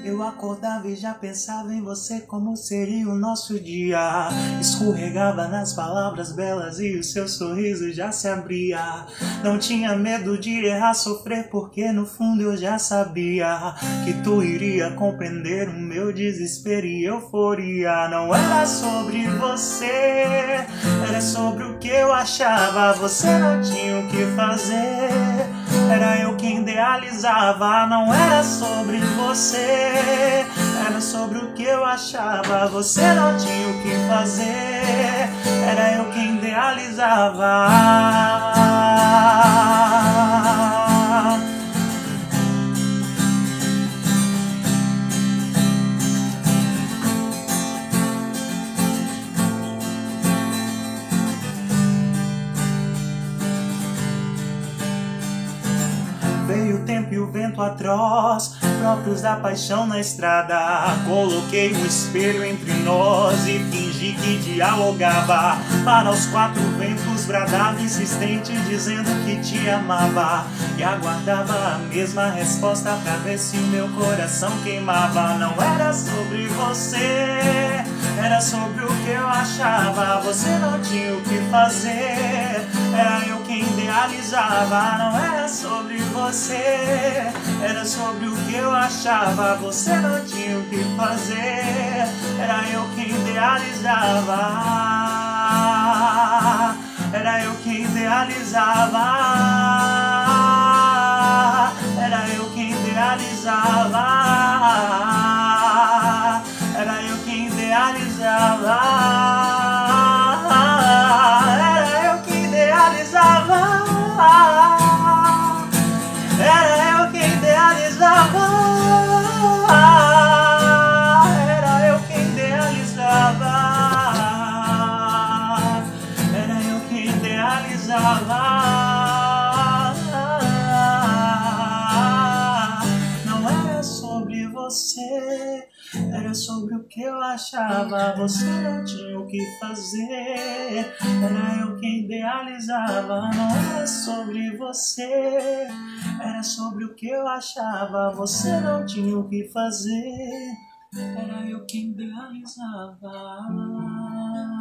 Eu acordava e já pensava em você, como seria o nosso dia. Escorregava nas palavras belas e o seu sorriso já se abria. Não tinha medo de errar, sofrer, porque no fundo eu já sabia que tu iria compreender o meu desespero e euforia. Não era sobre você, era sobre o que eu achava. Você não tinha o que fazer, era eu quem idealizava. Não era sobre você, era sobre o que eu achava. Você não tinha o que fazer, era eu quem idealizava. Veio o tempo e o vento atroz, próprios da paixão na estrada. Coloquei um espelho entre nós e fingi que dialogava. Para os quatro ventos bradava insistente, dizendo que te amava. E aguardava a mesma resposta pra ver se o meu coração queimava. Não era sobre você, era sobre o que eu achava. Você não tinha o que fazer, era eu quem idealizava. Não era sobre você, era sobre o que eu achava. Você não tinha o que fazer, era eu quem idealizava. Era eu quem idealizava. Era eu quem idealizava. Era eu quem idealizava. Era eu quem idealizava. Era eu quem idealizava. Era eu quem idealizava. Era eu quem idealizava. Não era sobre você, era sobre o que eu achava. Você não tinha o que fazer, era eu quem idealizava. Não era sobre você, era sobre o que eu achava. Você não tinha o que fazer, era eu quem idealizava.